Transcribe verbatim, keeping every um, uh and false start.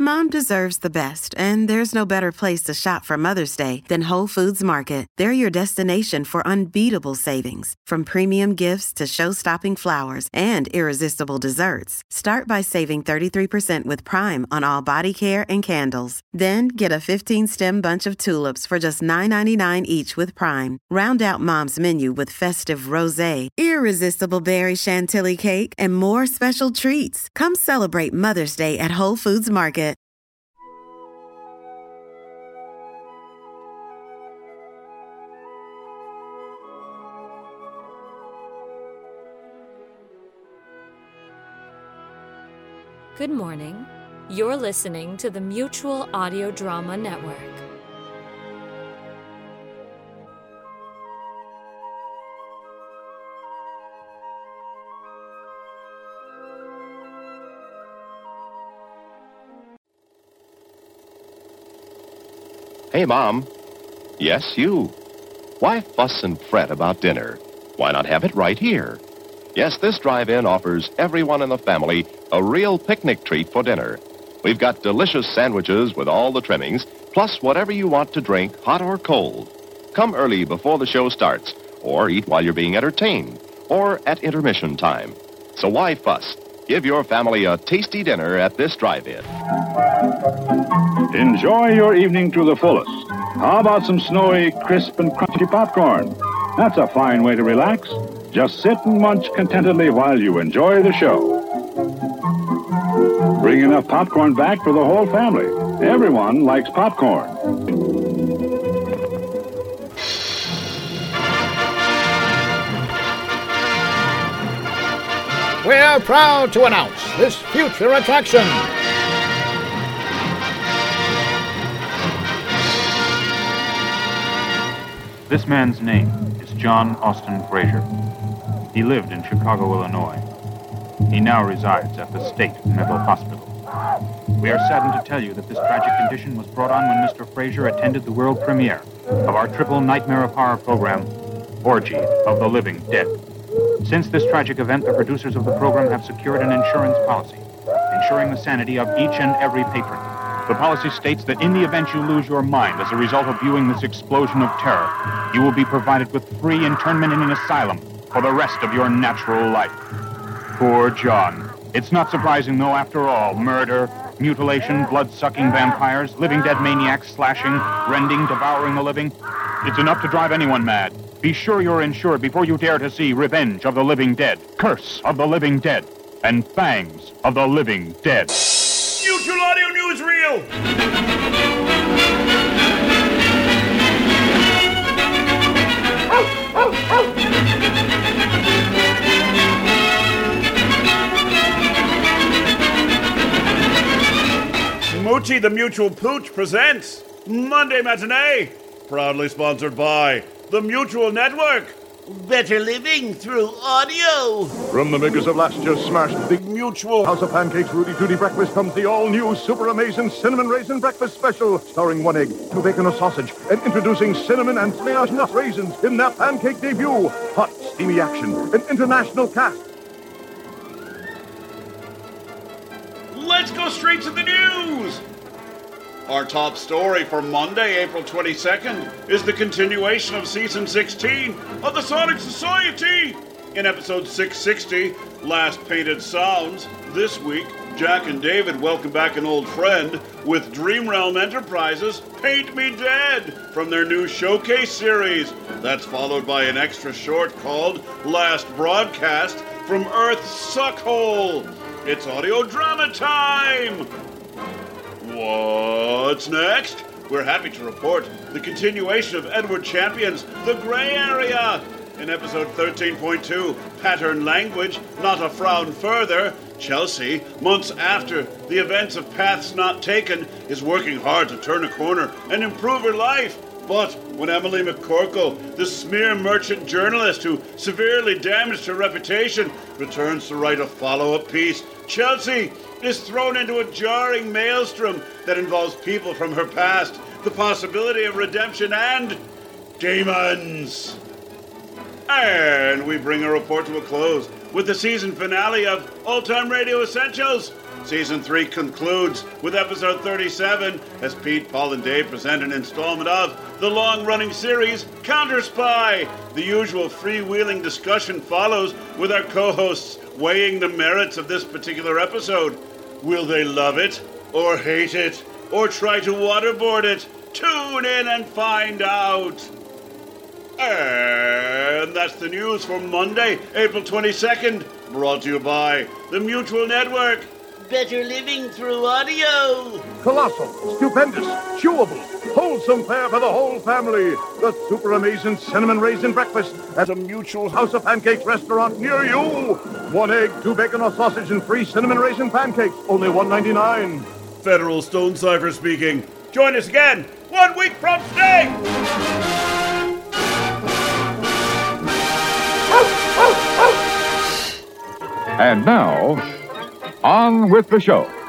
Mom deserves the best, and there's no better place to shop for Mother's Day than Whole Foods Market. They're your destination for unbeatable savings, from premium gifts to show-stopping flowers and irresistible desserts. Start by saving thirty-three percent with Prime on all body care and candles. Then get a fifteen-stem bunch of tulips for just nine ninety-nine each with Prime. Round out Mom's menu with festive rosé, irresistible berry chantilly cake, and more special treats. Come celebrate Mother's Day at Whole Foods Market. Good morning. You're listening to the Mutual Audio Drama Network. Hey, Mom. Yes, you. Why fuss and fret about dinner? Why not have it right here? Yes, this drive-in offers everyone in the family a real picnic treat for dinner. We've got delicious sandwiches with all the trimmings, plus whatever you want to drink, hot or cold. Come early before the show starts, or eat while you're being entertained, or at intermission time. So why fuss? Give your family a tasty dinner at this drive-in. Enjoy your evening to the fullest. How about some snowy, crisp, and crunchy popcorn? That's a fine way to relax. Just sit and munch contentedly while you enjoy the show. Bring enough popcorn back for the whole family. Everyone likes popcorn. We are proud to announce this future attraction. This man's name is John Austin Frazier. He lived in Chicago, Illinois. He now resides at the State Mental Hospital. We are saddened to tell you that this tragic condition was brought on when Mister Frazier attended the world premiere of our triple nightmare of horror program, Orgy of the Living Dead. Since this tragic event, the producers of the program have secured an insurance policy, ensuring the sanity of each and every patron. The policy states that in the event you lose your mind as a result of viewing this explosion of terror, you will be provided with free internment in an asylum for the rest of your natural life. Poor John. It's not surprising, though, after all, murder, mutilation, blood-sucking vampires, living dead maniacs, slashing, rending, devouring the living. It's enough to drive anyone mad. Be sure you're insured before you dare to see Revenge of the Living Dead, Curse of the Living Dead, and Fangs of the Living Dead. Mutual Audio Newsreel! Moochie the Mutual Pooch presents Monday Matinee, proudly sponsored by the Mutual Network. Better living through audio. From the makers of last year's smashed Big Mutual House of Pancakes Rudy Tooty Breakfast comes the all-new super amazing Cinnamon Raisin Breakfast Special, starring one egg, two bacon, a sausage, and introducing cinnamon and spinach nut raisins in their pancake debut. Hot, steamy action, an international cast. Let's go straight to the news. Our top story for Monday, April twenty-second, is the continuation of Season sixteen of the Sonic Society. In episode six sixty, Last Painted Sounds, this week, Jack and David welcome back an old friend with Dream Realm Enterprises' Paint Me Dead from their new Showcase series. That's followed by an extra short called Last Broadcast from Earth's Suckhole. It's audio drama time! What's next? We're happy to report the continuation of Edward Champion's The Gray Area. In episode thirteen point two, Pattern Language, Not a Frown Further, Chelsea, months after the events of Paths Not Taken, is working hard to turn a corner and improve her life. But when Emily McCorkle, the smear merchant journalist who severely damaged her reputation, returns to write a follow-up piece, Chelsea is thrown into a jarring maelstrom that involves people from her past, the possibility of redemption, and demons. And we bring our report to a close with the season finale of All Time Radio Essentials, Season three concludes with episode thirty-seven as Pete, Paul, and Dave present an installment of the long-running series Counter Spy. The usual freewheeling discussion follows with our co-hosts weighing the merits of this particular episode. Will they love it, or hate it, or try to waterboard it? Tune in and find out. And that's the news for Monday, April twenty-second, brought to you by the Mutual Network. Better living through audio. Colossal, stupendous, chewable, wholesome fare for the whole family. The super amazing cinnamon raisin breakfast at a Mutual House of Pancakes restaurant near you. One egg, two bacon or sausage, and free cinnamon raisin pancakes. Only one ninety-nine. Federal Stone Cipher speaking. Join us again one week from today. And now, on with the show.